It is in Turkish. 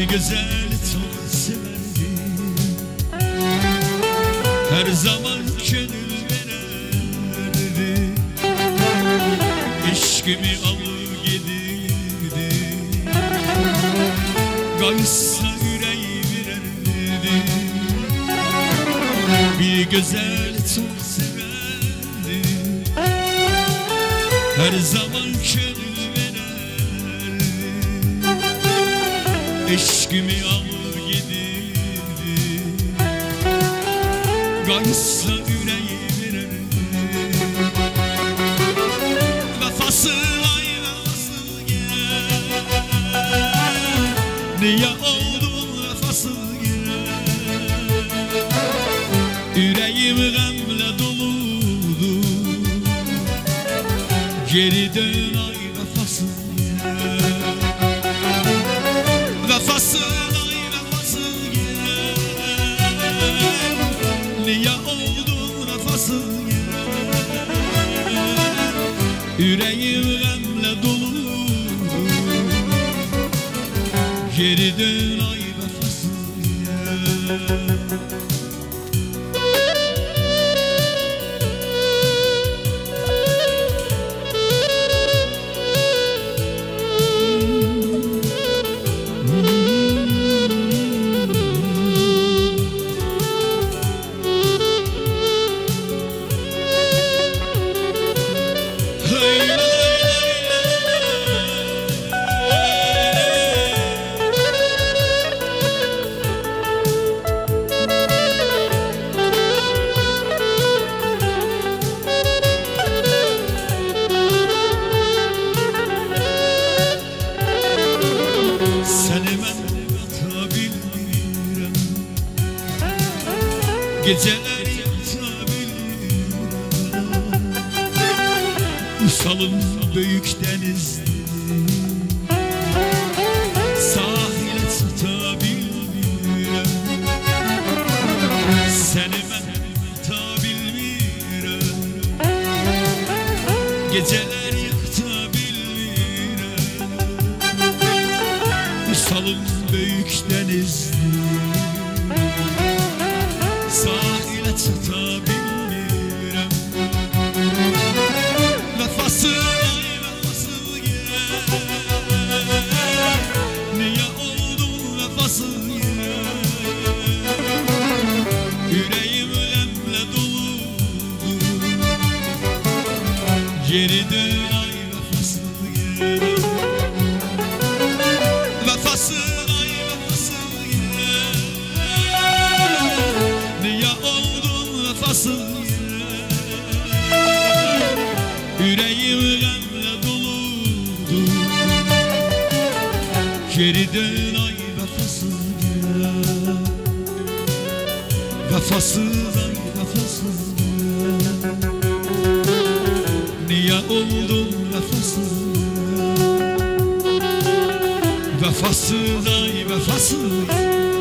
güzel çok severdim. Her zaman gönül verirdi. İşkimi alır gidirdi. Kaysa yüreği verirdi. Bir güzel çok severdi. Her zaman gönül verirdi. İşkimi alır gidirdi. Kaysa yüreği verirdi. Vefasız ay vefasız gel. Niye oldun vefasız gel. Yüreğim gamle doludu. Geri dön ay vefasız gel. Vefasız ay vefasız gel. Niye oldun vefasız gel. Yüreğim gamle dolu. Geri dön ay vefasız gel. Geceler yatabilirim. Usalım büyük denizde. Sahile çatabilmirəm. Seni ben yatabilmirəm. Geceler yatabilmirəm. Usalım büyük denizde. Sahile çatabilmirəm. Vefasız ay vefasız gel. Niye oldun vefasız gel. Yüreğim ölemle dolu. Geri dön ay vefasız gel. Vefasız ay vefasız gel. Niye oldun vefasız gel. Yüreğim gamle doludu. Geri dön ay vefasız gel. Vefasız ay vefasız gel. Niye oldun vefasız gel. Vefasız ay vefasız gel.